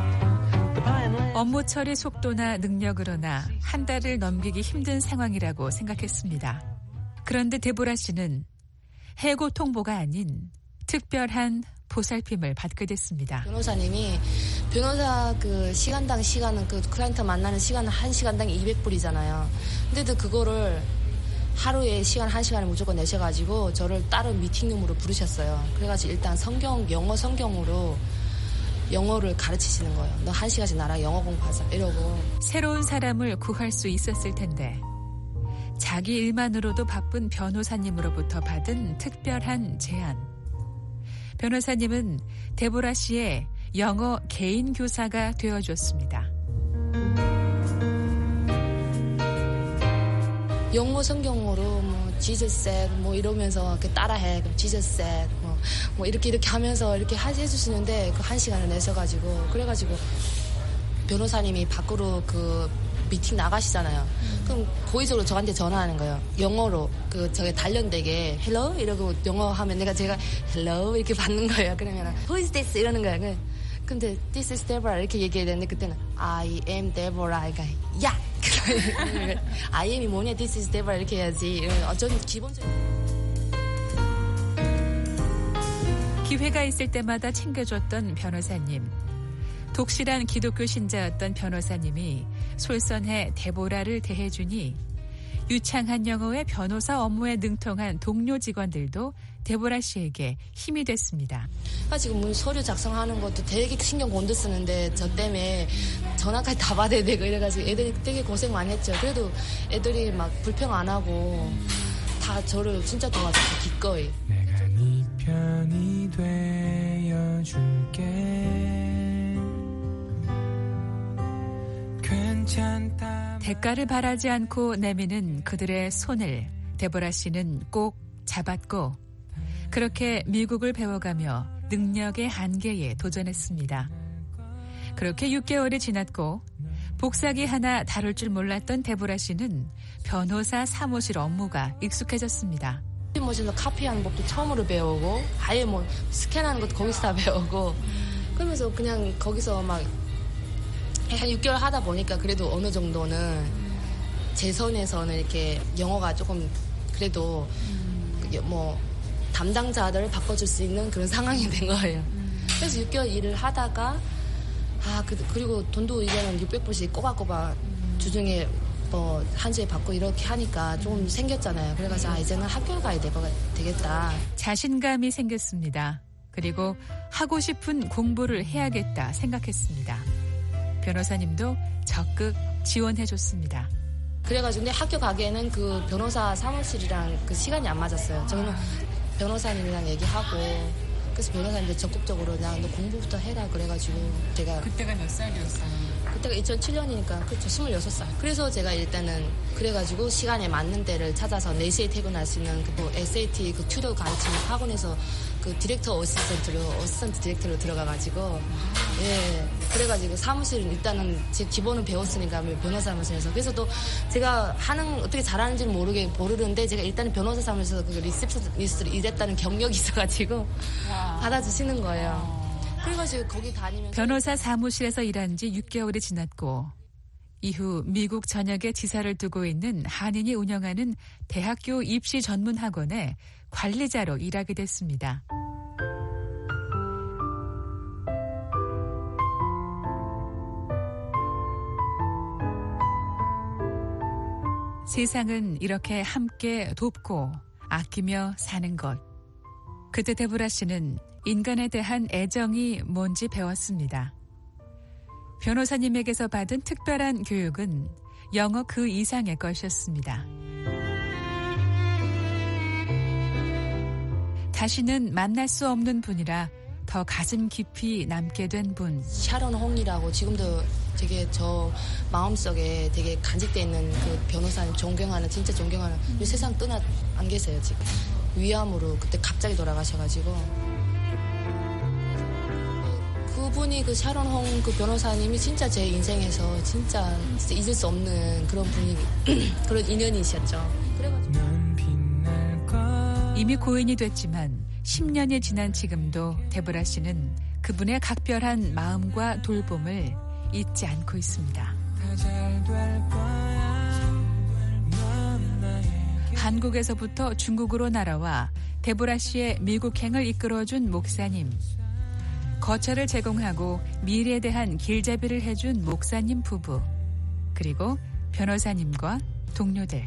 업무 처리 속도나 능력으로나 한 달을 넘기기 힘든 상황이라고 생각했습니다. 그런데 데보라 씨는 해고 통보가 아닌 특별한 보살핌을 받게 됐습니다. 변호사님이 변호사 시간당 시간은 클라이언트 만나는 시간은 1시간당 200불이잖아요. 근데도 그거를 하루에 시간 1시간을 무조건 내셔가지고 저를 따로 미팅룸으로 부르셨어요. 그래가지고 일단 영어 성경으로 영어를 가르치시는 거예요. 너 1시간씩 나랑 영어 공부하자 이러고. 새로운 사람을 구할 수 있었을 텐데 자기 일만으로도 바쁜 변호사님으로부터 받은 특별한 제안. 변호사님은 데보라 씨의 영어 개인 교사가 되어줬습니다. 영어 성경으로 Jesus said 이러면서 이렇게 따라해. 그럼 Jesus said 이렇게 하면서 이렇게 해주시는데 1시간을 내셔가지고 그래가지고 변호사님이 밖으로 미팅 나가시잖아요. 그럼 고의적으로 저한테 전화하는 거예요. 영어로 저게 단련되게 hello 이러고 영어 하면 제가 hello 이렇게 받는 거예요. 그러면 who is this 이러는 거예요. 근데 this is Deborah 이렇게 얘기해야 되는데 그때는 I am Deborah 그러니까 야 I am이 뭐냐 this is Deborah 이렇게 해야지. 저는 기본적인 기회가 있을 때마다 챙겨줬던 변호사님. 독실한 기독교 신자였던 변호사님이 솔선해 데보라를 대해주니 유창한 영어의 변호사 업무에 능통한 동료 직원들도 데보라 씨에게 힘이 됐습니다. 지금 서류 작성하는 것도 되게 신경 곤두 쓰는데 저 때문에 전화까지 다 받아야 되고 이래가지고 애들이 되게 고생 많이 했죠. 그래도 애들이 불평 안 하고 다 저를 진짜 도와줬어요. 기꺼이. 내가 네 편이 되어줄게. 대가를 바라지 않고 내미는 그들의 손을 데보라 씨는 꼭 잡았고 그렇게 미국을 배워가며 능력의 한계에 도전했습니다. 그렇게 6개월이 지났고 복사기 하나 다룰 줄 몰랐던 데보라 씨는 변호사 사무실 업무가 익숙해졌습니다. 머신으로 카피하는 법도 처음으로 배우고 아예 스캔하는 것도 거기서 다 배우고 그러면서 그냥 거기서 한 6개월 하다 보니까 그래도 어느 정도는 제 선에서는 이렇게 영어가 조금 그래도 뭐 담당자들을 바꿔줄 수 있는 그런 상황이 된 거예요. 그래서 6개월 일을 하다가 그리고 돈도 이제는 600불씩 꼬박꼬박 주중에 뭐 한 주에 받고 이렇게 하니까 좀 생겼잖아요. 그래가지고 이제는 학교를 가야 되겠다. 자신감이 생겼습니다. 그리고 하고 싶은 공부를 해야겠다 생각했습니다. 변호사님도 적극 지원해줬습니다. 그래가지고 근데 학교 가기에는 그 변호사 사무실이랑 그 시간이 안 맞았어요. 저는 변호사님이랑 얘기하고 그래서 변호사님들 적극적으로 너 공부부터 해라 그래가지고 제가 그때가 몇 살이었어요? 그때가 2007년이니까 그렇죠. 26살. 그래서 제가 일단은 그래가지고 시간에 맞는 데를 찾아서 4시에 퇴근할 수 있는 뭐 SAT 그 튜터 가르치는 학원에서 그 어시스턴트 디렉터로 들어가가지고 예 그래가지고 사무실은 일단은 제 기본은 배웠으니까 변호사 사무실에서 그래서 또 제가 어떻게 잘하는지는 모르는데 제가 일단은 변호사 사무실에서 그 리셉션리스트로 일했다는 경력이 있어가지고 받아주시는 거예요. 그래가지고 거기 다니면서 변호사 사무실에서 일한 지 6개월이 지났고 이후 미국 전역에 지사를 두고 있는 한인이 운영하는 대학교 입시 전문 학원에 관리자로 일하게 됐습니다. 세상은 이렇게 함께 돕고 아끼며 사는 것. 그때 데보라 씨는 인간에 대한 애정이 뭔지 배웠습니다. 변호사님에게서 받은 특별한 교육은 영어 그 이상의 것이었습니다. 다시는 만날 수 없는 분이라 더 가슴 깊이 남게 된 분. 샤론 홍이라고 지금도 되게 저 마음속에 되게 간직돼 있는 그 변호사님 진짜 존경하는 이 세상 떠나 안 계세요 지금. 위암으로 그때 갑자기 돌아가셔가지고 그분이 그 샤론 홍 그 변호사님이 진짜 제 인생에서 진짜 잊을 수 없는 그런 분위기 그런 인연이셨죠. 그래가지고 이미 고인이 됐지만 10년이 지난 지금도 데보라 씨는 그분의 각별한 마음과 돌봄을 잊지 않고 있습니다. 한국에서부터 중국으로 날아와 데보라 씨의 미국행을 이끌어준 목사님. 거처를 제공하고 미래에 대한 길잡이를 해준 목사님 부부. 그리고 변호사님과 동료들.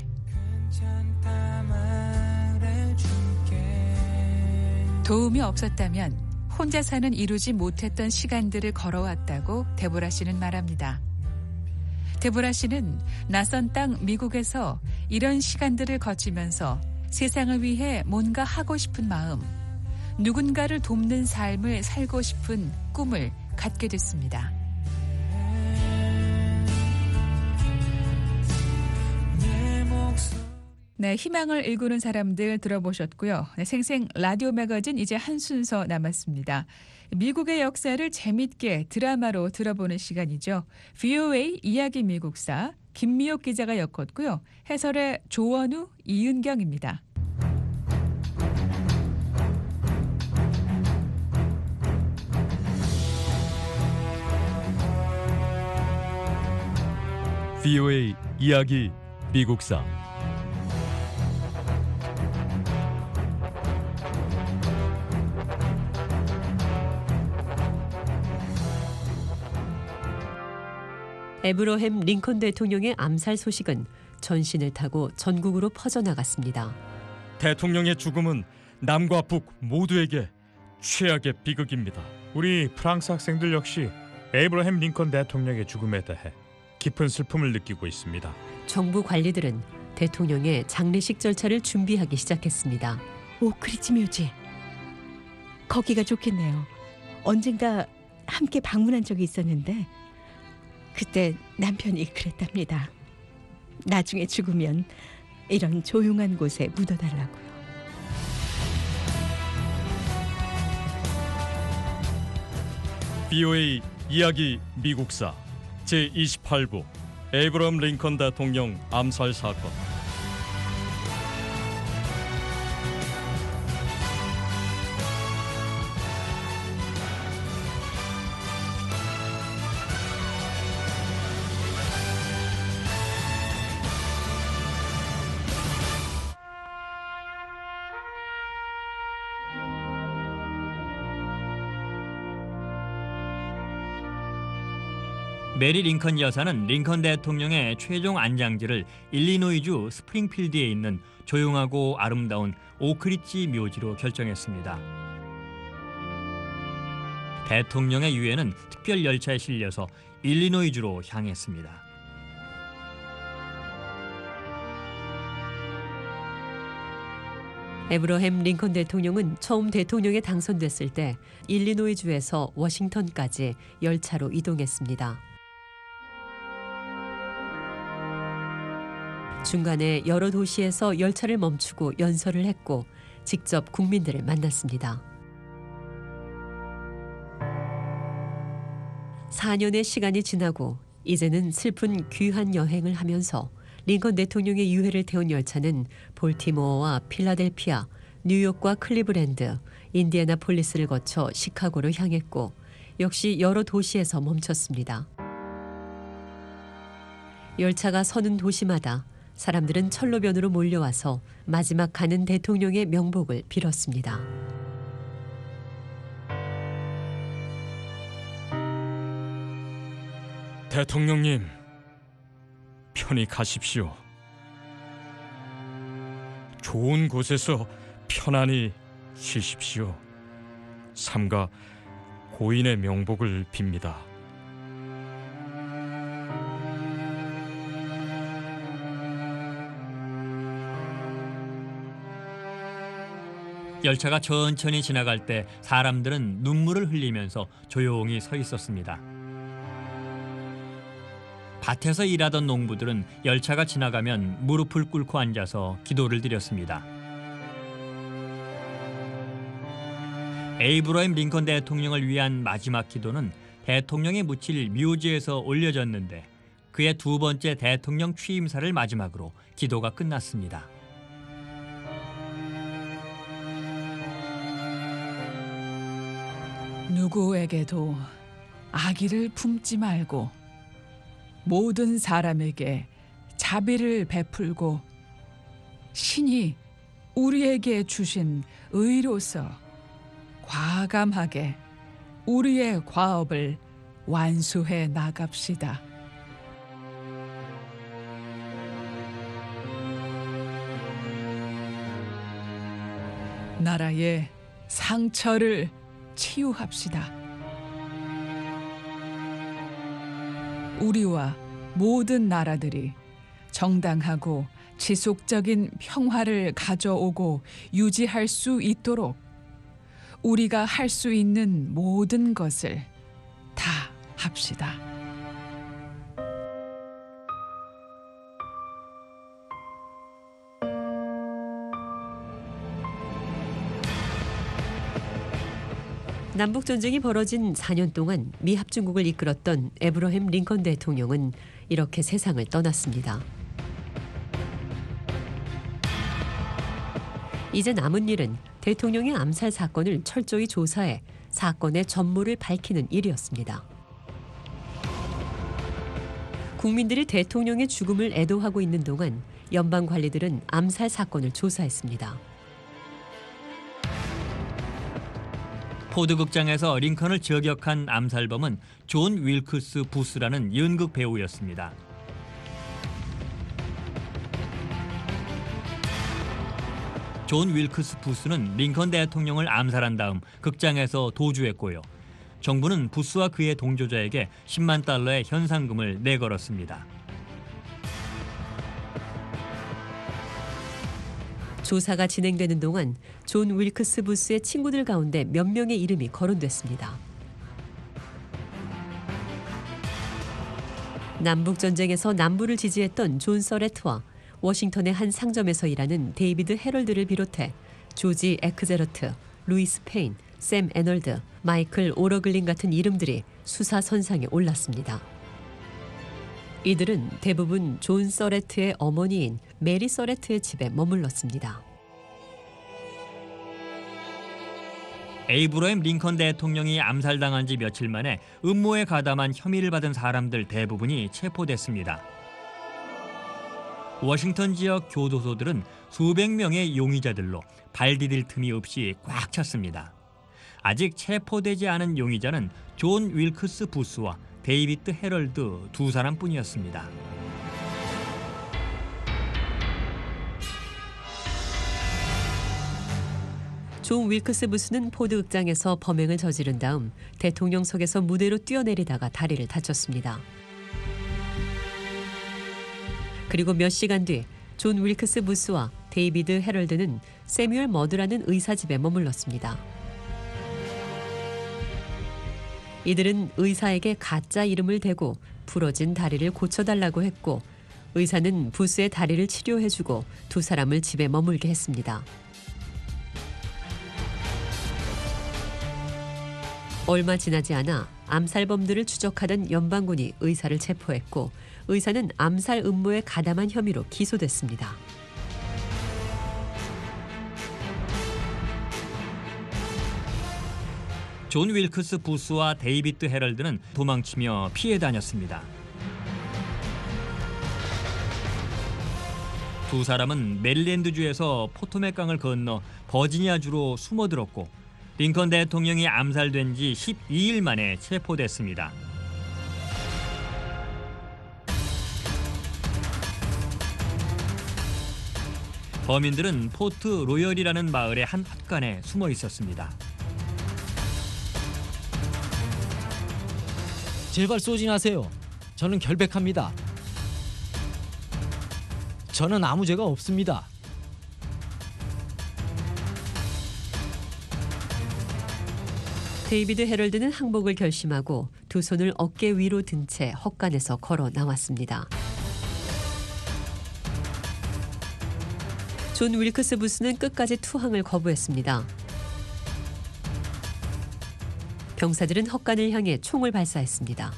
도움이 없었다면 혼자서는 이루지 못했던 시간들을 걸어왔다고 데보라 씨는 말합니다. 데보라 씨는 낯선 땅 미국에서 이런 시간들을 거치면서 세상을 위해 뭔가 하고 싶은 마음, 누군가를 돕는 삶을 살고 싶은 꿈을 갖게 됐습니다. 네, 희망을 일구는 사람들 들어보셨고요. 네, 생생 라디오 매거진 이제 한 순서 남았습니다. 미국의 역사를 재밌게 드라마로 들어보는 시간이죠. VOA 이야기 미국사 김미옥 기자가 엮었고요. 해설의 조원우, 이은경입니다. VOA 이야기 미국사 에브러햄 링컨 대통령의 암살 소식은 전신을 타고 전국으로 퍼져나갔습니다. 대통령의 죽음은 남과 북 모두에게 최악의 비극입니다. 우리 프랑스 학생들 역시 에브러햄 링컨 대통령의 죽음에 대해 깊은 슬픔을 느끼고 있습니다. 정부 관리들은 대통령의 장례식 절차를 준비하기 시작했습니다. 오크리치 묘지. 거기가 좋겠네요. 언젠가 함께 방문한 적이 있었는데 그때 남편이 그랬답니다. 나중에 죽으면 이런 조용한 곳에 묻어달라고요. VOA 이야기 미국사 제28부 에브러햄 링컨 대통령 암살 사건. 메리 링컨 여사는 링컨 대통령의 최종 안장지를 일리노이주 스프링필드에 있는 조용하고 아름다운 오크리지 묘지로 결정했습니다. 대통령의 유해는 특별 열차에 실려서 일리노이주로 향했습니다. 에브러햄 링컨 대통령은 처음 대통령에 당선됐을 때 일리노이주에서 워싱턴까지 열차로 이동했습니다. 중간에 여러 도시에서 열차를 멈추고 연설을 했고 직접 국민들을 만났습니다. 4년의 시간이 지나고 이제는 슬픈 귀한 여행을 하면서 링컨 대통령의 유해를 태운 열차는 볼티모어와 필라델피아, 뉴욕과 클리브랜드, 인디애나폴리스를 거쳐 시카고로 향했고 역시 여러 도시에서 멈췄습니다. 열차가 서는 도시마다 사람들은 철로변으로 몰려와서 마지막 가는 대통령의 명복을 빌었습니다. 대통령님, 편히 가십시오. 좋은 곳에서 편안히 쉬십시오. 삼가 고인의 명복을 빕니다. 열차가 천천히 지나갈 때 사람들은 눈물을 흘리면서 조용히 서 있었습니다. 밭에서 일하던 농부들은 열차가 지나가면 무릎을 꿇고 앉아서 기도를 드렸습니다. 에이브러햄 링컨 대통령을 위한 마지막 기도는 대통령이 묻힐 묘지에서 올려졌는데 그의 두 번째 대통령 취임사를 마지막으로 기도가 끝났습니다. 누구에게도 악의를 품지 말고 모든 사람에게 자비를 베풀고 신이 우리에게 주신 의로서 과감하게 우리의 과업을 완수해 나갑시다. 나라의 상처를 치유합시다. 우리와 모든 나라들이 정당하고 지속적인 평화를 가져오고 유지할 수 있도록 우리가 할 수 있는 모든 것을 다 합시다. 남북전쟁이 벌어진 4년 동안 미합중국을 이끌었던 에브러햄 링컨 대통령은 이렇게 세상을 떠났습니다. 이제 남은 일은 대통령의 암살 사건을 철저히 조사해 사건의 전모를 밝히는 일이었습니다. 국민들이 대통령의 죽음을 애도하고 있는 동안 연방 관리들은 암살 사건을 조사했습니다. 포드 극장에서 링컨을 저격한 암살범은 존 윌크스 부스라는 연극 배우였습니다. 존 윌크스 부스는 링컨 대통령을 암살한 다음 극장에서 도주했고요. 정부는 부스와 그의 동조자에게 10만 달러의 현상금을 내걸었습니다. 조사가 진행되는 동안 존 윌크스 부스의 친구들 가운데 몇 명의 이름이 거론됐습니다. 남북전쟁에서 남부를 지지했던 존 서레트와 워싱턴의 한 상점에서 일하는 데이비드 헤럴드를 비롯해 조지 에크제러트, 루이스 페인, 샘 애널드, 마이클 오러글린 같은 이름들이 수사 선상에 올랐습니다. 이들은 대부분 존 서레트의 어머니인 메리 서레트의 집에 머물렀습니다. 에이브러햄 링컨 대통령이 암살당한 지 며칠 만에 음모에 가담한 혐의를 받은 사람들 대부분이 체포됐습니다. 워싱턴 지역 교도소들은 수백 명의 용의자들로 발 디딜 틈이 없이 꽉 찼습니다. 아직 체포되지 않은 용의자는 존 윌크스 부스와 데이비드 헤럴드 두 사람뿐이었습니다. 존 윌크스 부스는 포드 극장에서 범행을 저지른 다음 대통령석에서 무대로 뛰어내리다가 다리를 다쳤습니다. 그리고 몇 시간 뒤 존 윌크스 부스와 데이비드 헤럴드는 세뮤얼 머드라는 의사 집에 머물렀습니다. 이들은 의사에게 가짜 이름을 대고 부러진 다리를 고쳐달라고 했고 의사는 부스의 다리를 치료해주고 두 사람을 집에 머물게 했습니다. 얼마 지나지 않아 암살범들을 추적하던 연방군이 의사를 체포했고 의사는 암살 음모에 가담한 혐의로 기소됐습니다. 존 윌크스 부스와 데이비드 헤럴드는 도망치며 피해 다녔습니다. 두 사람은 메릴랜드주에서 포토맥 강을 건너 버지니아주로 숨어들었고 링컨 대통령이 암살된 지 12일 만에 체포됐습니다. 범인들은 포트 로열이라는 마을의 한 헛간에 숨어 있었습니다. 제발 쏘지 마세요. 저는 결백합니다. 저는 아무 죄가 없습니다. 데이비드 헤럴드는 항복을 결심하고 두 손을 어깨 위로 든 채 헛간에서 걸어 나왔습니다. 존 윌크스 부스는 끝까지 투항을 거부했습니다. 병사들은 헛간을 향해 총을 발사했습니다.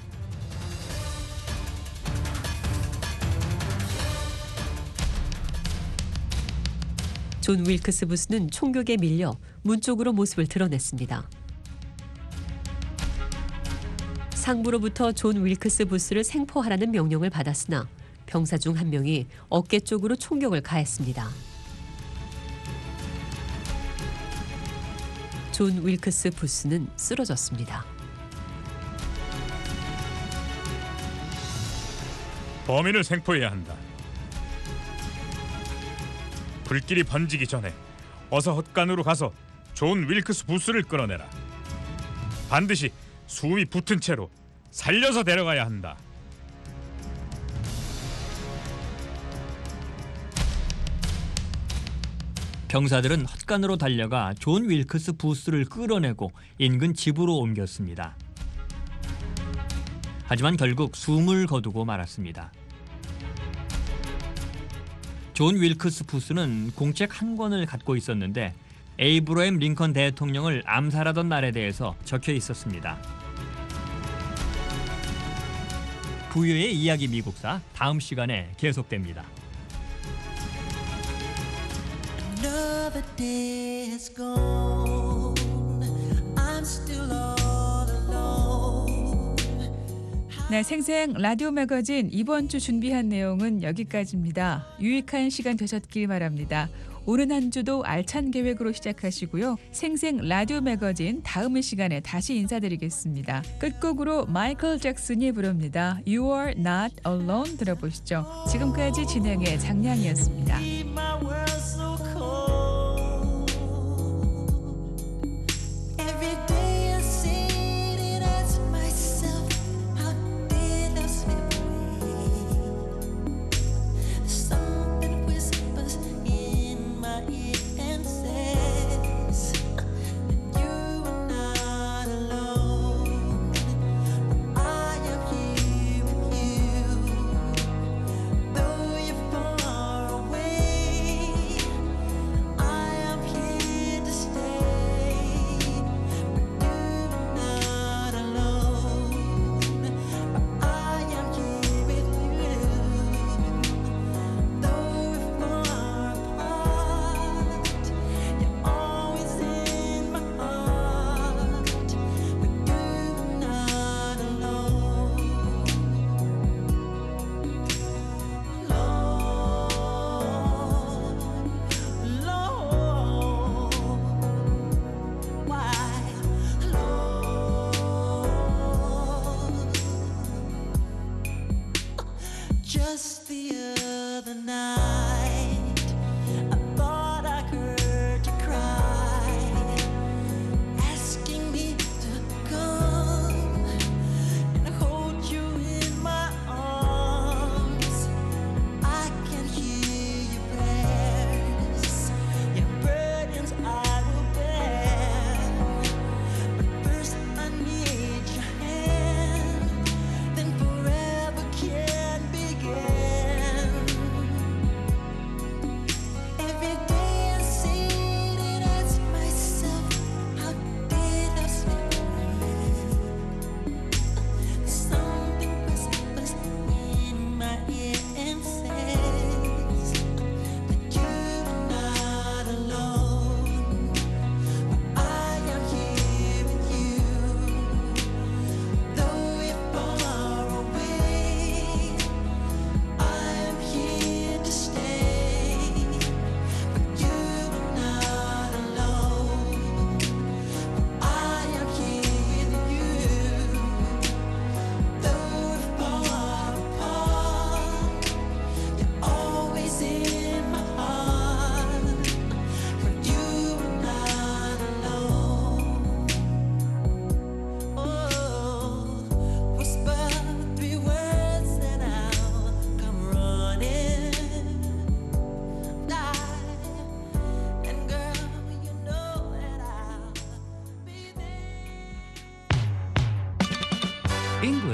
존 윌크스 부스는 총격에 밀려 문 쪽으로 모습을 드러냈습니다. 상부로부터 존 윌크스 부스를 생포하라는 명령을 받았으나 병사 중 한 명이 어깨 쪽으로 총격을 가했습니다. 존 윌크스 부스는 쓰러졌습니다. 범인을 생포해야 한다. 불길이 번지기 전에 어서 헛간으로 가서 존 윌크스 부스를 끌어내라. 반드시 숨이 붙은 채로 살려서 데려가야 한다. 병사들은 헛간으로 달려가 존 윌크스 부스를 끌어내고 인근 집으로 옮겼습니다. 하지만 결국 숨을 거두고 말았습니다. 존 윌크스 부스는 공책 한 권을 갖고 있었는데 에이브러햄 링컨 대통령을 암살하던 날에 대해서 적혀 있었습니다. 부유의 이야기 미국사 다음 시간에 계속됩니다. Another day has gone. I'm still all alone. 네, 생생 라디오 매거진 이번 주 준비한 내용은 여기까지입니다. 유익한 시간 되셨길 바랍니다. 오는 한 주도 알찬 계획으로 시작하시고요. 생생 라디오 매거진 다음 시간에 다시 인사드리겠습니다. 끝곡으로 마이클 잭슨이 부릅니다. You are not alone 들어보시죠. 지금까지 진행의 장량이었습니다. My world so cold. Every day I sit and ask myself, how did I slip away? Something whispers in my ear and says, you are not alone. I am here with you. Though you're far away,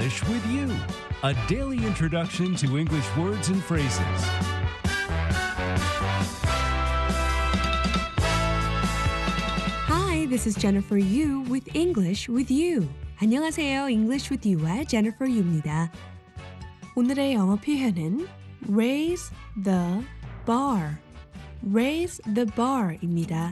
English with You, a daily introduction to English words and phrases. Hi, this is Jennifer Yu with English with You. 안녕하세요. English with You와 Jennifer Yu입니다. 오늘의 영어 표현은 raise the bar. raise the bar입니다.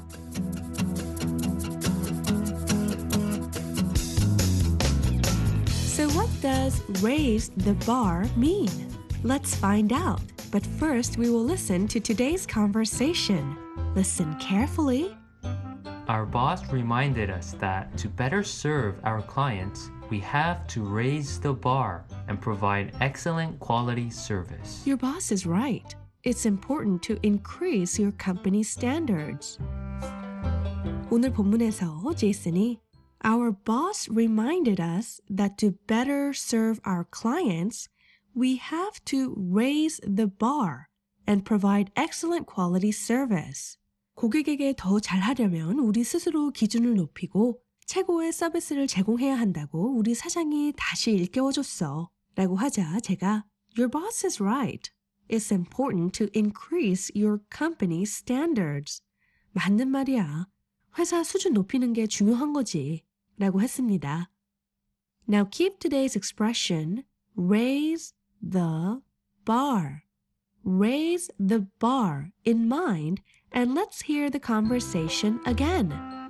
So what does raise the bar mean? Let's find out. But first, we will listen to today's conversation. Listen carefully. Our boss reminded us that to better serve our clients, we have to raise the bar and provide excellent quality service. Your boss is right. It's important to increase your company standards. 오늘 본문에서 제이슨이 Our boss reminded us that to better serve our clients, we have to raise the bar and provide excellent quality service. 고객에게 더 잘하려면 우리 스스로 기준을 높이고 최고의 서비스를 제공해야 한다고 우리 사장이 다시 일깨워줬어. 라고 하자 제가 Your boss is right. It's important to increase your company standards. 맞는 말이야. 회사 수준 높이는 게 중요한 거지. 라고 했습니다. Now keep today's expression raise the bar. Raise the bar in mind and let's hear the conversation again.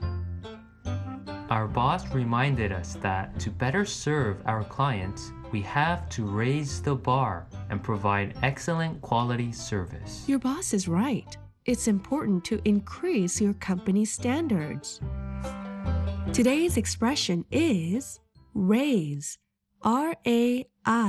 Our boss reminded us that to better serve our clients, we have to raise the bar and provide excellent quality service. Your boss is right. It's important to increase your company standards. Today's expression is raise, R-A-I-S-E,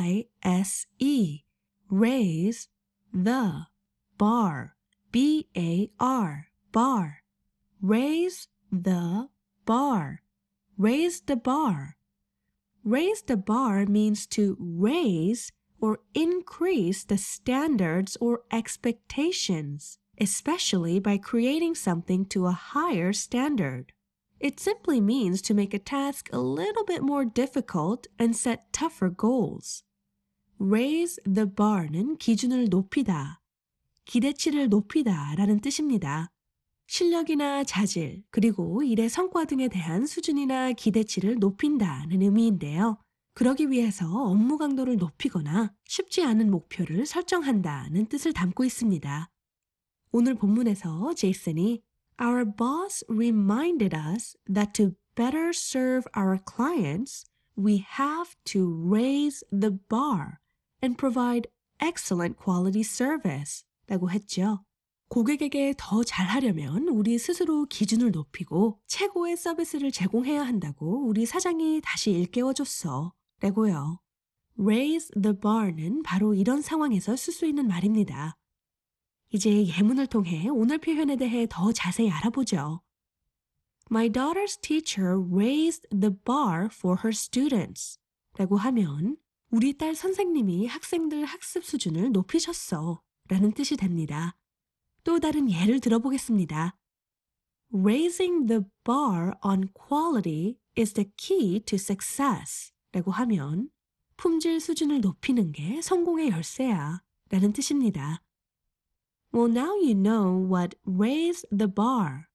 raise the bar, B-A-R, bar, raise the bar, raise the bar. Raise the bar means to raise or increase the standards or expectations, especially by creating something to a higher standard. It simply means to make a task a little bit more difficult and set tougher goals. Raise the bar는 기준을 높이다, 기대치를 높이다 라는 뜻입니다. 실력이나 자질, 그리고 일의 성과 등에 대한 수준이나 기대치를 높인다는 의미인데요. 그러기 위해서 업무 강도를 높이거나 쉽지 않은 목표를 설정한다는 뜻을 담고 있습니다. 오늘 본문에서 제이슨이 Our boss reminded us that to better serve our clients, we have to raise the bar and provide excellent quality service 라고 했죠. 고객에게 더 잘하려면 우리 스스로 기준을 높이고 최고의 서비스를 제공해야 한다고 우리 사장이 다시 일깨워줬어 라고요. Raise the bar는 바로 이런 상황에서 쓸 수 있는 말입니다. 이제 예문을 통해 오늘 표현에 대해 더 자세히 알아보죠. My daughter's teacher raised the bar for her students 라고 하면 우리 딸 선생님이 학생들 학습 수준을 높이셨어 라는 뜻이 됩니다. 또 다른 예를 들어보겠습니다. Raising the bar on quality is the key to success 라고 하면 품질 수준을 높이는 게 성공의 열쇠야 라는 뜻입니다. Well, now you know what raise the bar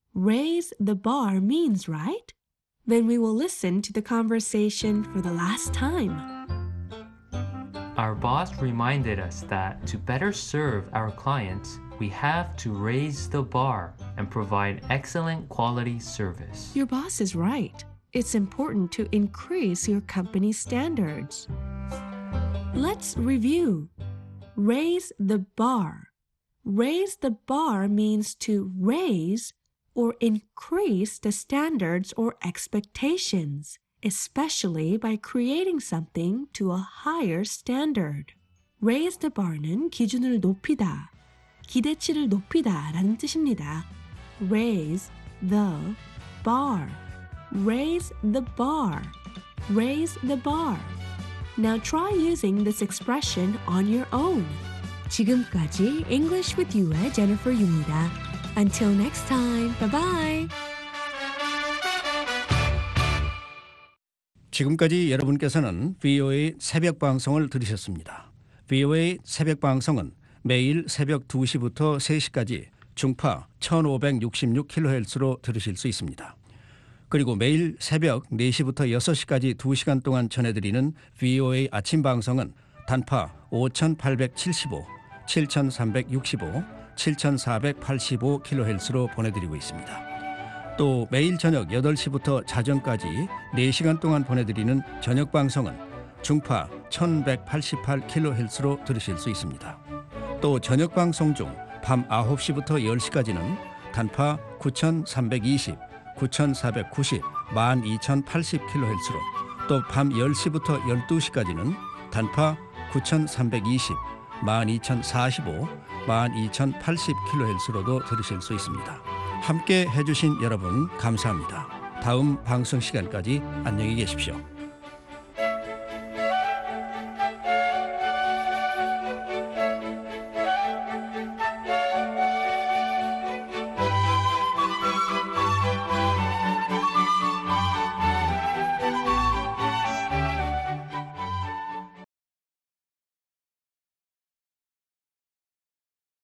means, right? Then we will listen to the conversation for the last time. Our boss reminded us that to better serve our clients, we have to raise the bar and provide excellent quality service. Your boss is right. It's important to increase your company standards. Let's review. Raise the bar. Raise the bar means to raise or increase the standards or expectations, especially by creating something to a higher standard. Raise the bar는 기준을 높이다, 기대치를 높이다 라는 뜻입니다. Raise the bar. Raise the bar. Raise the bar. Now try using this expression on your own. 지금까지 English with You의 Jennifer Yu입니다. Until next time, bye-bye. 지금까지 여러분께서는 VOA 새벽 방송을 들으셨습니다. VOA 새벽 방송은 매일 새벽 2시부터 3시까지 중파 1566kHz로 들으실 수 있습니다. 그리고 매일 새벽 4시부터 6시까지 2시간 동안 전해드리는 VOA 아침 방송은 단파 5875, 7365, 7485kHz로 보내드리고 있습니다. 또 매일 저녁 8시부터 자정까지 4시간 동안 보내드리는 저녁 방송은 중파 1188kHz로 들으실 수 있습니다. 또 저녁 방송 중 밤 9시부터 10시까지는 단파 9320, 9490, 12080kHz로 또 밤 10시부터 12시까지는 단파 9320, 12045, 12080kHz로도 들으실 수 있습니다. 함께 해주신 여러분 감사합니다. 다음 방송 시간까지 안녕히 계십시오.